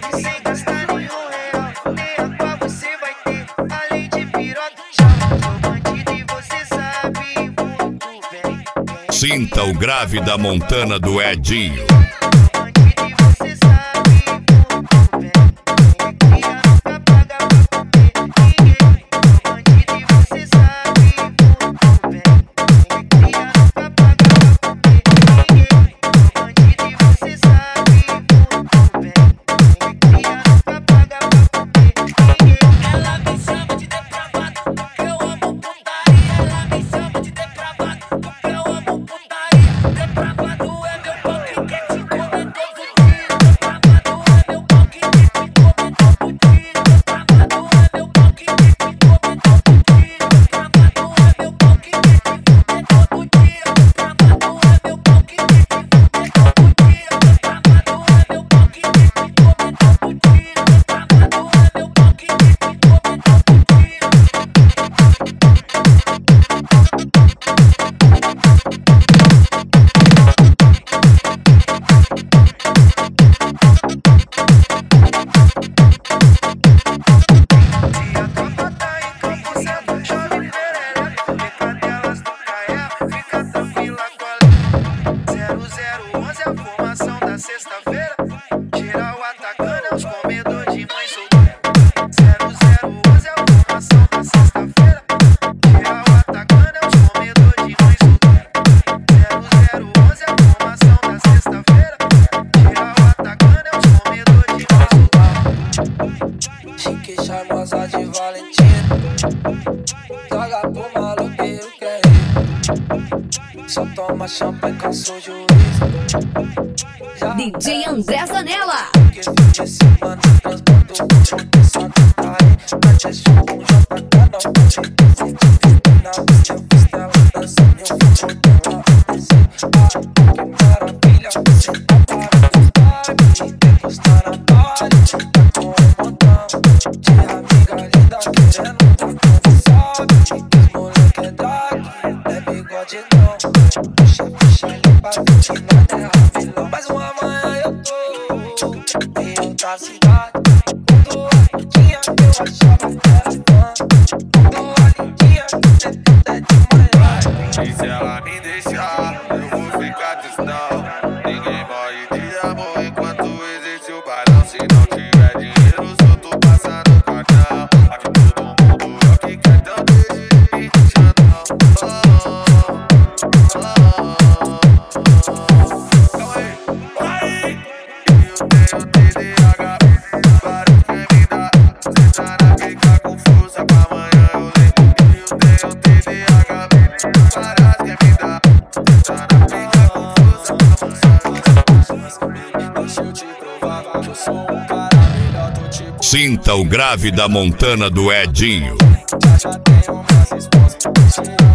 sem gastar nenhum real. Nem água você vai ter, além de piroca. Chama o bandido e você sabe muito bem. Sinta o grave da Montana do Edinho. Sexta-feira, geral atacando os comedor de mãe solteira. 0011 é a formação da sexta-feira. Geral atacando os comedor de mãe solteira. 0011 é a formação da sexta-feira. Geral atacando os comedor de mãe solteira. Chique charmosa de Valentina, joga pro maloqueiro que é ele. Só toma champanhe com seu juízo. DJ André Zanella. Que fim de semana transportou o jogo só no pai. Antes de um JK não pode ser difícil. Na vista eu fiz ela dançando, eu fui dela descer. Que maravilha, você tá para os bares. Degustar na party, tá com um montão de amiga linda querendo tá conversado. Os moleque é daqui, é bigodidão. Puxa, limpa, que na terra vilão. Mais uma manhã eu tô em outra cidade. Quando a lindinha eu achava que era fã. Quando a lindinha até de manhã. E se ela me deixar, eu vou ficar tristão. Ninguém morre de amor enquanto existe o bailão. Se não tiver dinheiro, só tô passando cartão. Aqui todo mundo é o que quer, então deixa de me chamar. Eu tenho TDAH, vários quer me dar. Cê tá na pica com força, pra amanhã eu leio. Eu tenho TDAH, várias quer me dar. Cê tá na pica com força, pra amanhã eu leio. Deixa eu te provar que eu sou um cara melhor do tipo. Sinta o grave da Montana do Edinho. Já tenho minhas respostas.